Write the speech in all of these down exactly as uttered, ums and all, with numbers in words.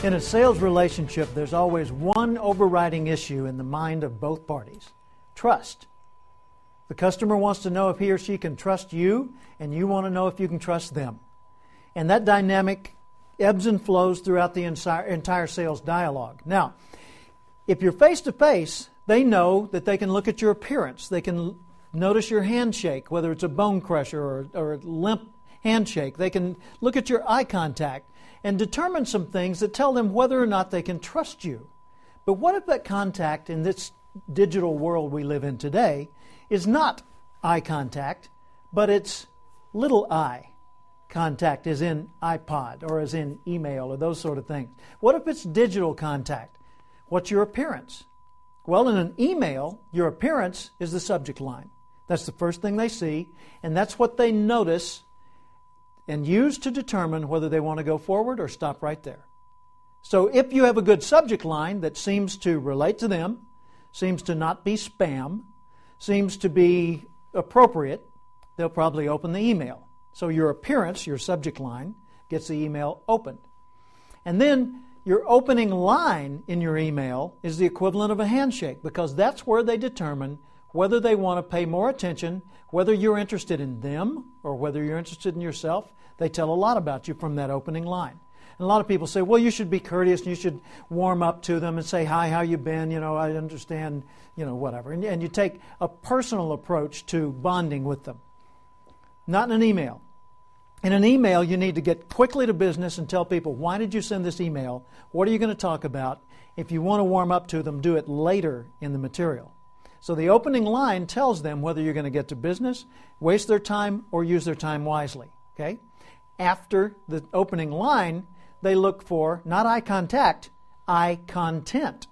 In a sales relationship, there's always one overriding issue in the mind of both parties: trust. The customer wants to know if he or she can trust you, and you want to know if you can trust them. And that dynamic ebbs and flows throughout the entire sales dialogue. Now, if you're face-to-face, they know that they can look at your appearance. They can notice your handshake, whether it's a bone crusher or, or a limp handshake. They can look at your eye contact and determine some things that tell them whether or not they can trust you. But what if that contact in this digital world we live in today is not eye contact, but it's little I contact, as in iPod or as in email or those sort of things? What if it's digital contact? What's your appearance? Well, in an email, your appearance is the subject line. That's the first thing they see, and that's what they notice and use to determine whether they want to go forward or stop right there. So if you have a good subject line that seems to relate to them, seems to not be spam, seems to be appropriate, they'll probably open the email. So your appearance, your subject line, gets the email opened. And then your opening line in your email is the equivalent of a handshake, because that's where they determine whether they want to pay more attention, whether you're interested in them or whether you're interested in yourself. They tell a lot about you from that opening line. And a lot of people say, well, you should be courteous and you should warm up to them and say, hi, how you been? You know, I understand, you know, whatever. And, and you take a personal approach to bonding with them. Not in an email. In an email, you need to get quickly to business and tell people, why did you send this email? What are you going to talk about? If you want to warm up to them, do it later in the material. So the opening line tells them whether you're going to get to business, waste their time, or use their time wisely. Okay? After the opening line, they look for, not eye contact, eye content.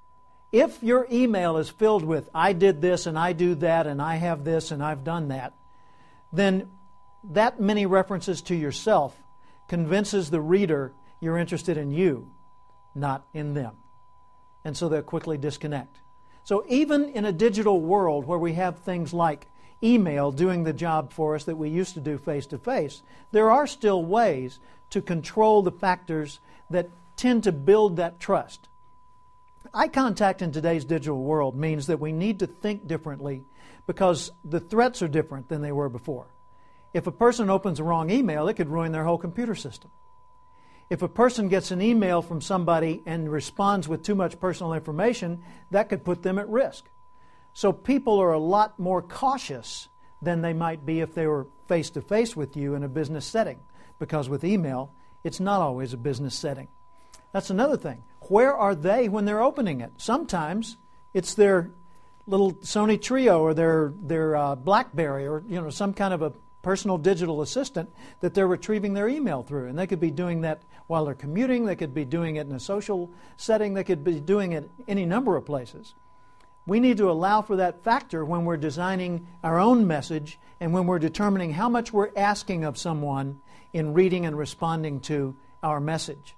If your email is filled with, I did this and I do that and I have this and I've done that, then that many references to yourself convinces the reader you're interested in you, not in them. And so they'll quickly disconnect. So even in a digital world where we have things like email doing the job for us that we used to do face-to-face, there are still ways to control the factors that tend to build that trust. Eye contact in today's digital world means that we need to think differently because the threats are different than they were before. If a person opens a wrong email, it could ruin their whole computer system. If a person gets an email from somebody and responds with too much personal information, that could put them at risk. So people are a lot more cautious than they might be if they were face-to-face with you in a business setting, because with email, it's not always a business setting. That's another thing. Where are they when they're opening it? Sometimes it's their little Sony Trio or their their uh, BlackBerry or you know some kind of a personal digital assistant that they're retrieving their email through. And they could be doing that while they're commuting. They could be doing it in a social setting. They could be doing it any number of places. We need to allow for that factor when we're designing our own message and when we're determining how much we're asking of someone in reading and responding to our message.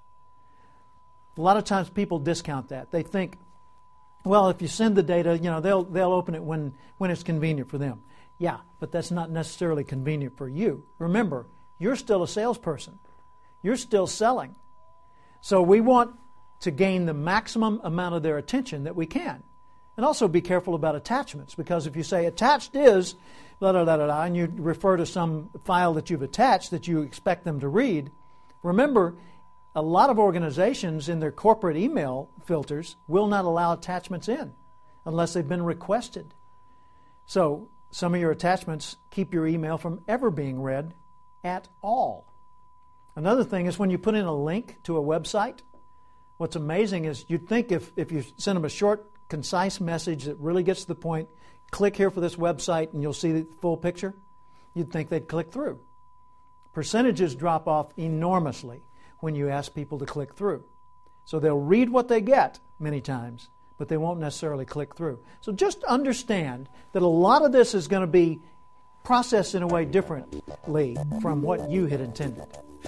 A lot of times people discount that. They think, well, if you send the data, you know, they'll they'll open it when, when it's convenient for them. Yeah, but that's not necessarily convenient for you. Remember, you're still a salesperson. You're still selling. So we want to gain the maximum amount of their attention that we can. And also be careful about attachments, because if you say attached is blah, blah, blah, blah, blah, and you refer to some file that you've attached that you expect them to read, remember, a lot of organizations in their corporate email filters will not allow attachments in unless they've been requested. So some of your attachments keep your email from ever being read at all. Another thing is when you put in a link to a website, what's amazing is you'd think if, if you send them a short, concise message that really gets to the point, click here for this website and you'll see the full picture, you'd think they'd click through. Percentages drop off enormously when you ask people to click through. So they'll read what they get many times, but they won't necessarily click through. So just understand that a lot of this is going to be processed in a way differently from what you had intended.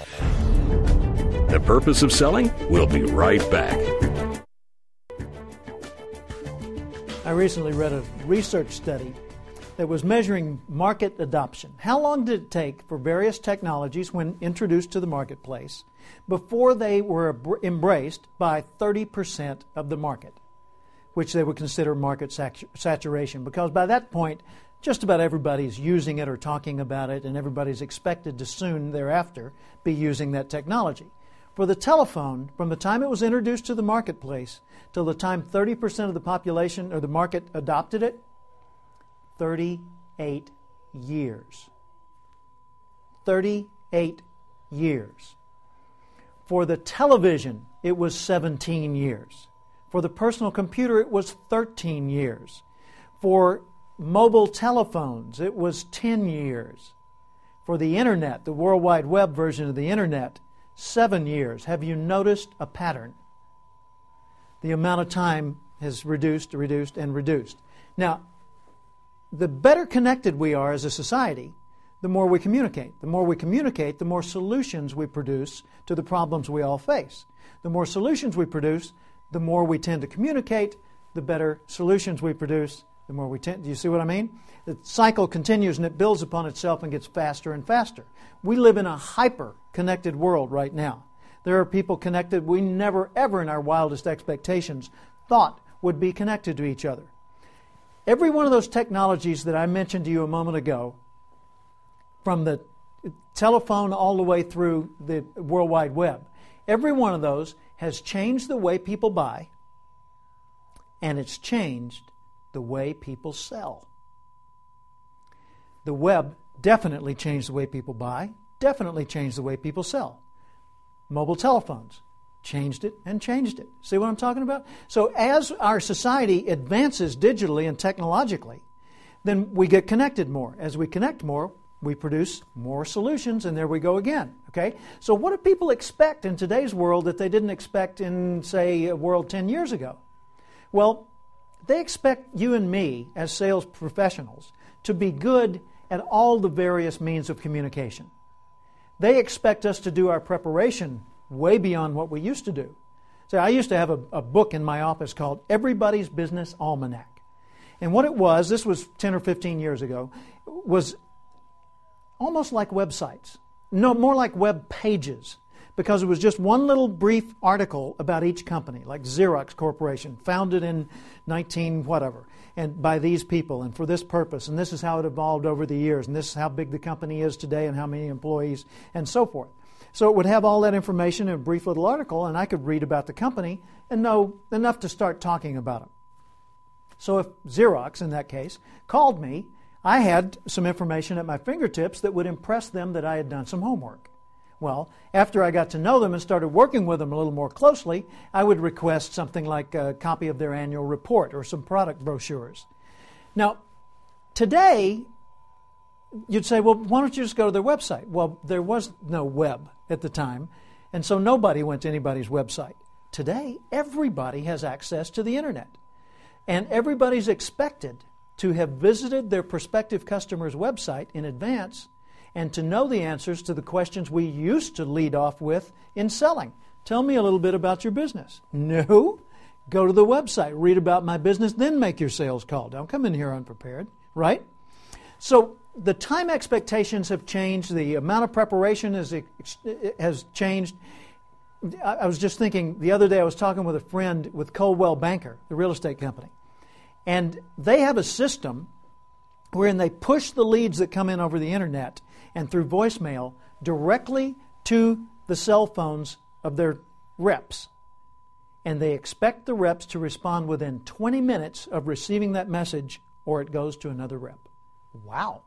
The Purpose of Selling? We'll be right back. I recently read a research study that was measuring market adoption. How long did it take for various technologies, when introduced to the marketplace, before they were embraced by thirty percent of the market, which they would consider market saturation? Because by that point, just about everybody's using it or talking about it, and everybody's expected to soon thereafter be using that technology. For the telephone, from the time it was introduced to the marketplace till the time thirty percent of the population or the market adopted it, thirty-eight years. thirty-eight years. For the television, it was seventeen years. For the personal computer, it was thirteen years. For mobile telephones, it was ten years. For the internet, the World Wide Web version of the internet, seven years. Have you noticed a pattern? The amount of time has reduced, reduced, and reduced. Now, the better connected we are as a society, the more we communicate. The more we communicate, the more solutions we produce to the problems we all face. The more solutions we produce, the more we tend to communicate, the better solutions we produce, the more we tend. Do you see what I mean? The cycle continues and it builds upon itself and gets faster and faster. We live in a hyper-connected world right now. There are people connected we never, ever in our wildest expectations thought would be connected to each other. Every one of those technologies that I mentioned to you a moment ago, from the telephone all the way through the World Wide Web, every one of those has changed the way people buy, and it's changed the way people sell. The web definitely changed the way people buy, definitely changed the way people sell. Mobile telephones changed it and changed it. See what I'm talking about? So as our society advances digitally and technologically, then we get connected more. As we connect more, we produce more solutions, and there we go again. Okay? So what do people expect in today's world that they didn't expect in, say, a world ten years ago? Well, they expect you and me as sales professionals to be good at all the various means of communication. They expect us to do our preparation way beyond what we used to do. So I used to have a, a book in my office called Everybody's Business Almanac. And what it was, this was ten or fifteen years ago, was almost like websites. No, more like web pages. Because it was just one little brief article about each company, like Xerox Corporation, founded in nineteen whatever, and by these people, and for this purpose, and this is how it evolved over the years, and this is how big the company is today, and how many employees, and so forth. So it would have all that information in a brief little article, and I could read about the company and know enough to start talking about them. So if Xerox, in that case, called me, I had some information at my fingertips that would impress them that I had done some homework. Well, after I got to know them and started working with them a little more closely, I would request something like a copy of their annual report or some product brochures. Now, today, you'd say, well, why don't you just go to their website? Well, there was no web at the time, and so nobody went to anybody's website. Today, everybody has access to the internet, and everybody's expected to have visited their prospective customer's website in advance and to know the answers to the questions we used to lead off with in selling. Tell me a little bit about your business. No. Go to the website, read about my business, then make your sales call. Don't come in here unprepared, right? So the time expectations have changed. The amount of preparation is, has changed. I was just thinking, the other day I was talking with a friend with Coldwell Banker, the real estate company. And they have a system wherein they push the leads that come in over the internet and through voicemail directly to the cell phones of their reps. And they expect the reps to respond within twenty minutes of receiving that message, or it goes to another rep. Wow.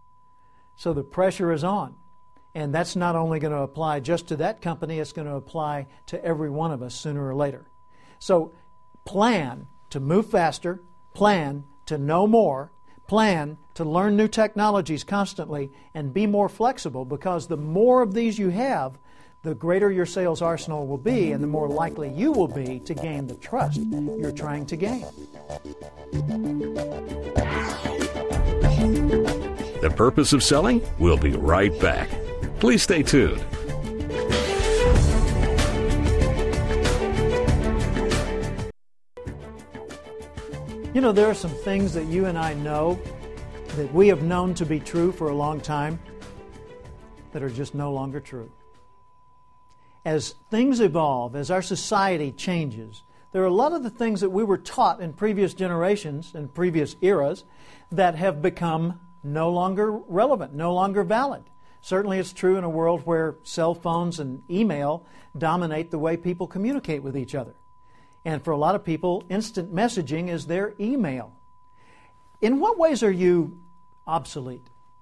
So the pressure is on. And that's not only going to apply just to that company, it's going to apply to every one of us sooner or later. So plan to move faster, plan to know more, plan to learn new technologies constantly, and be more flexible, because the more of these you have, the greater your sales arsenal will be, and the more likely you will be to gain the trust you're trying to gain. The Purpose of Selling? We'll be right back. Please stay tuned. You know, there are some things that you and I know that we have known to be true for a long time that are just no longer true. As things evolve, as our society changes, there are a lot of the things that we were taught in previous generations and previous eras that have become no longer relevant, no longer valid. Certainly it's true in a world where cell phones and email dominate the way people communicate with each other. And for a lot of people, instant messaging is their email. In what ways are you obsolete?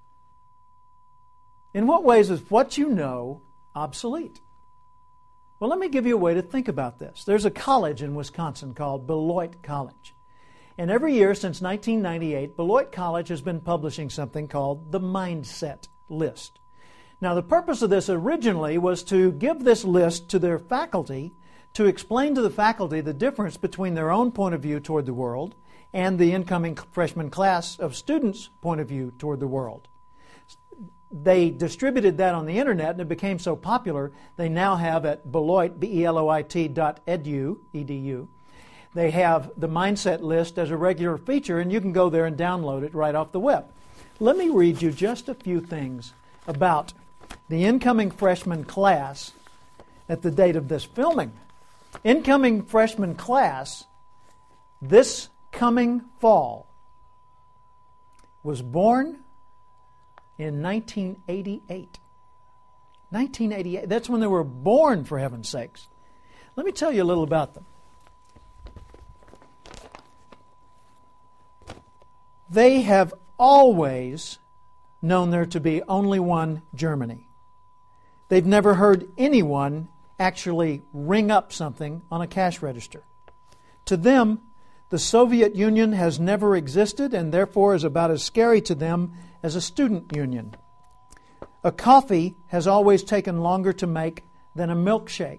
In what ways is what you know obsolete? Well, let me give you a way to think about this. There's a college in Wisconsin called Beloit College. And every year since nineteen ninety-eight, Beloit College has been publishing something called the Mindset List. Now, the purpose of this originally was to give this list to their faculty to explain to the faculty the difference between their own point of view toward the world and the incoming freshman class of students' point of view toward the world. They distributed that on the internet, and it became so popular, they now have at Beloit, B E L O I T dot edu, E D U, they have the Mindset List as a regular feature, and you can go there and download it right off the web. Let me read you just a few things about the incoming freshman class at the date of this filming. Incoming freshman class this coming fall was born in nineteen eighty-eight. nineteen eighty-eight. That's when they were born, for heaven's sakes. Let me tell you a little about them. They have always known there to be only one Germany. They've never heard anyone actually ring up something on a cash register. To them, the Soviet Union has never existed and therefore is about as scary to them as a student union. A coffee has always taken longer to make than a milkshake.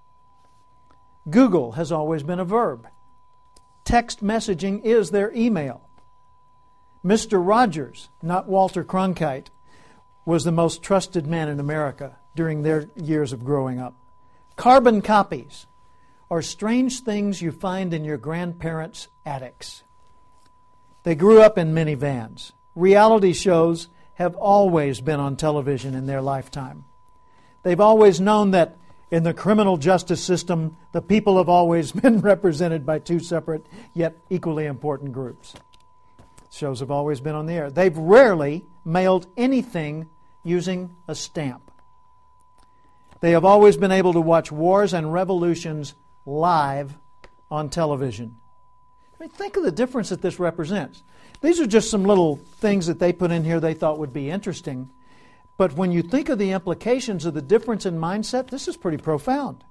Google has always been a verb. Text messaging is their email. Mister Rogers, not Walter Cronkite, was the most trusted man in America during their years of growing up. Carbon copies are strange things you find in your grandparents' attics. They grew up in minivans. Reality shows have always been on television in their lifetime. They've always known that in the criminal justice system, the people have always been represented by two separate yet equally important groups. Shows have always been on the air. They've rarely mailed anything using a stamp. They have always been able to watch wars and revolutions live on television. I mean, think of the difference that this represents. These are just some little things that they put in here they thought would be interesting. But when you think of the implications of the difference in mindset, this is pretty profound.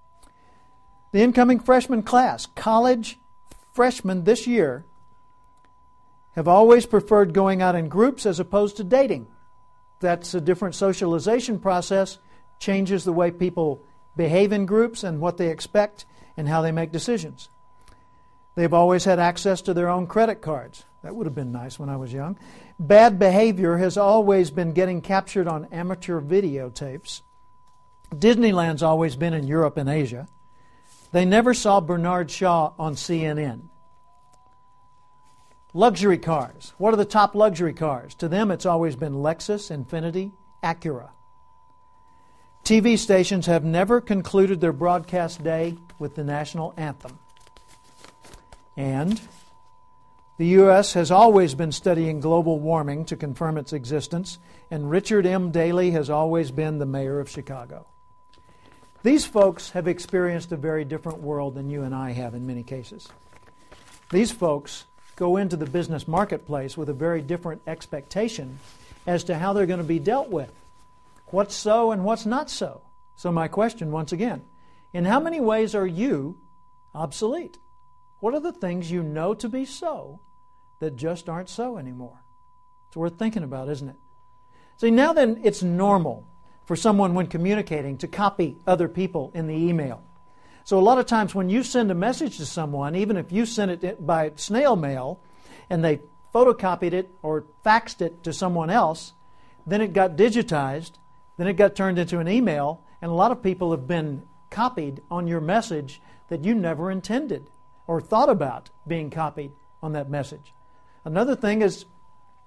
The incoming freshman class, college freshmen this year, have always preferred going out in groups as opposed to dating. That's a different socialization process, changes the way people behave in groups and what they expect and how they make decisions. They've always had access to their own credit cards. That would have been nice when I was young. Bad behavior has always been getting captured on amateur videotapes. Disneyland's always been in Europe and Asia. They never saw Bernard Shaw on C N N. Luxury cars. What are the top luxury cars? To them, it's always been Lexus, Infiniti, Acura. T V stations have never concluded their broadcast day with the national anthem. And the U S has always been studying global warming to confirm its existence, and Richard M. Daley has always been the mayor of Chicago. These folks have experienced a very different world than you and I have in many cases. These folks go into the business marketplace with a very different expectation as to how they're going to be dealt with. What's so and what's not so? So my question once again, in how many ways are you obsolete? What are the things you know to be so that just aren't so anymore? It's worth thinking about, isn't it? See, now then, it's normal for someone when communicating to copy other people in the email. So a lot of times when you send a message to someone, even if you sent it by snail mail and they photocopied it or faxed it to someone else, then it got digitized, then it got turned into an email, and a lot of people have been copied on your message that you never intended or thought about being copied on that message. Another thing is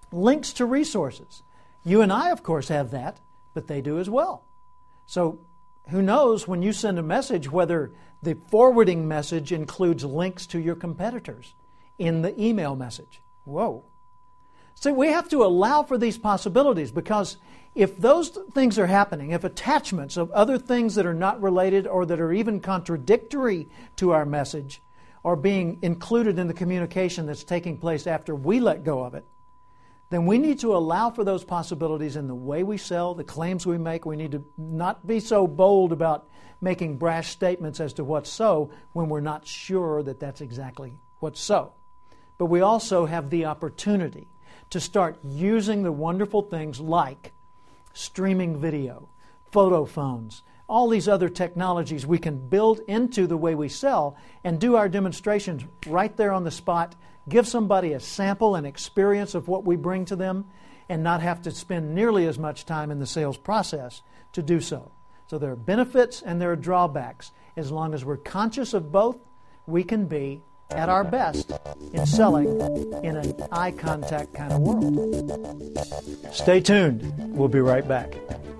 Links to resources. You and I, of course, have that, but they do as well. So who knows when you send a message whether the forwarding message includes links to your competitors in the email message. Whoa. So we have to allow for these possibilities, because if those things are happening, if attachments of other things that are not related or that are even contradictory to our message are being included in the communication that's taking place after we let go of it, then we need to allow for those possibilities in the way we sell, the claims we make. We need to not be so bold about making brash statements as to what's so when we're not sure that that's exactly what's so. But we also have the opportunity to start using the wonderful things like streaming video, photo phones, all these other technologies we can build into the way we sell and do our demonstrations right there on the spot, give somebody a sample and experience of what we bring to them, and not have to spend nearly as much time in the sales process to do so. So there are benefits and there are drawbacks. As long as we're conscious of both, we can be at our best in selling in an eye contact kind of world. Stay tuned. We'll be right back.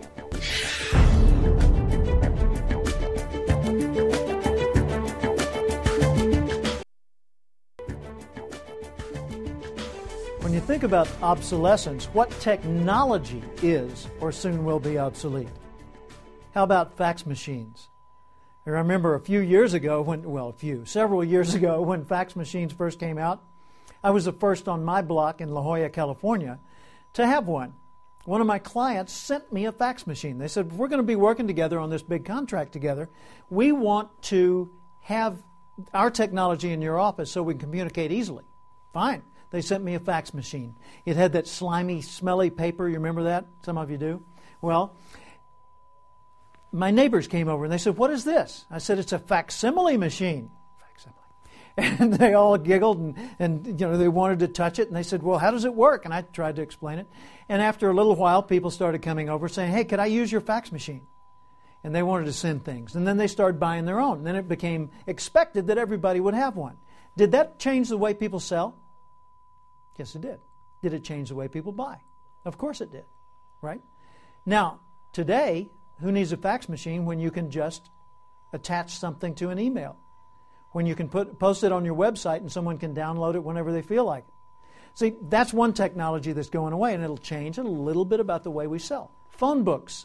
When you think about obsolescence, what technology is or soon will be obsolete? How about fax machines? I remember a few years ago when, well, a few, several years ago when fax machines first came out, I was the first on my block in La Jolla, California, to have one. One of my clients sent me a fax machine. They said, we're going to be working together on this big contract together. We want to have our technology in your office so we can communicate easily. Fine. They sent me a fax machine. It had that slimy, smelly paper. You remember that? Some of you do. Well, my neighbors came over and they said, what is this? I said, it's a facsimile machine. Facsimile. And they all giggled and, and you know, they wanted to touch it. And they said, well, how does it work? And I tried to explain it. And after a little while, people started coming over saying, hey, could I use your fax machine? And they wanted to send things. And then they started buying their own. And then it became expected that everybody would have one. Did that change the way people sell? Yes, it did. Did it change the way people buy? Of course it did, right? Now, today, who needs a fax machine when you can just attach something to an email? When you can put post it on your website and someone can download it whenever they feel like it. See, that's one technology that's going away, and it'll change a little bit about the way we sell. Phone books.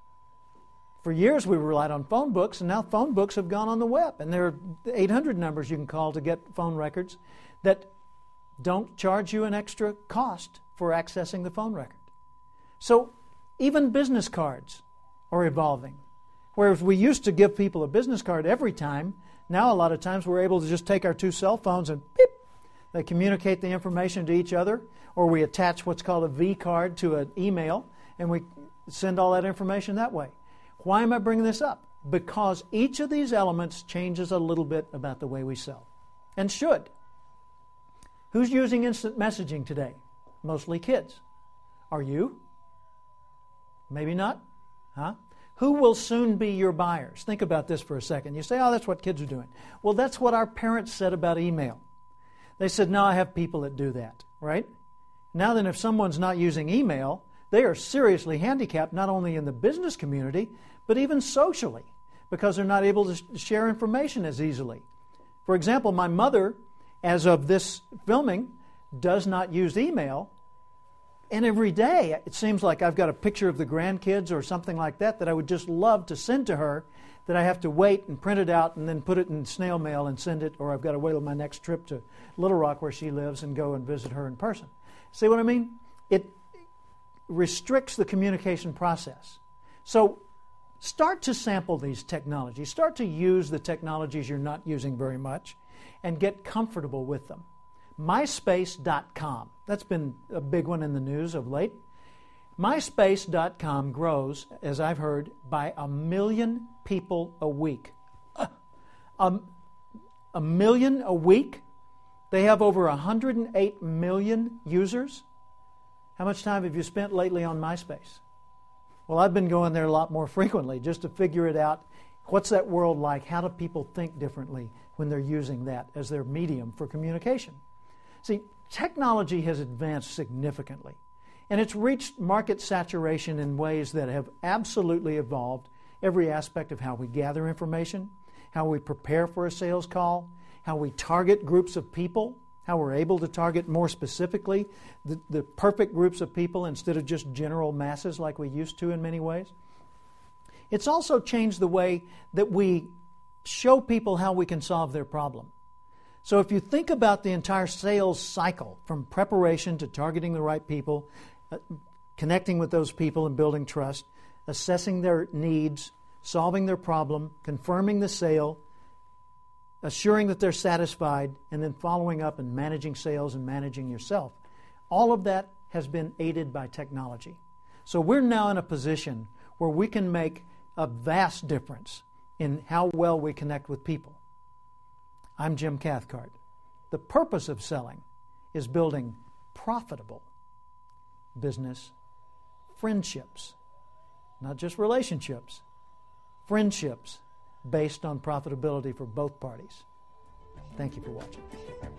For years we relied on phone books, and now phone books have gone on the web. And there are eight hundred numbers you can call to get phone records that don't charge you an extra cost for accessing the phone record. So even business cards are evolving. Whereas we used to give people a business card every time, now a lot of times we're able to just take our two cell phones and beep, they communicate the information to each other, or we attach what's called a V card to an email, and we send all that information that way. Why am I bringing this up? Because each of these elements changes a little bit about the way we sell, and should. Who's using instant messaging today? Mostly kids. Are you? Maybe not. Huh? Who will soon be your buyers? Think about this for a second. You say, oh, that's what kids are doing. Well, that's what our parents said about email. They said, no, I have people that do that, right? Now then, if someone's not using email, they are seriously handicapped, not only in the business community, but even socially, because they're not able to share information as easily. For example, my mother, as of this filming, does not use email. And every day, it seems like I've got a picture of the grandkids or something like that that I would just love to send to her, that I have to wait and print it out and then put it in snail mail and send it, or I've got to wait till my next trip to Little Rock where she lives and go and visit her in person. See what I mean? It restricts the communication process. So start to sample these technologies. Start to use the technologies you're not using very much and get comfortable with them. MySpace dot com. That's been a big one in the news of late. MySpace dot com grows, as I've heard, by a million people a week. Uh, a, a million a week? They have over one hundred eight million users. How much time have you spent lately on MySpace? Well, I've been going there a lot more frequently just to figure it out. What's that world like? How do people think differently when they're using that as their medium for communication? See, technology has advanced significantly, and it's reached market saturation in ways that have absolutely evolved every aspect of how we gather information, how we prepare for a sales call, how we target groups of people, how we're able to target more specifically the, the perfect groups of people instead of just general masses like we used to in many ways. It's also changed the way that we show people how we can solve their problem. So if you think about the entire sales cycle, from preparation to targeting the right people, uh, connecting with those people and building trust, assessing their needs, solving their problem, confirming the sale, assuring that they're satisfied, and then following up and managing sales and managing yourself. All of that has been aided by technology. So we're now in a position where we can make a vast difference in how well we connect with people. I'm Jim Cathcart. The purpose of selling is building profitable business friendships, not just relationships, friendships based on profitability for both parties. Thank you for watching.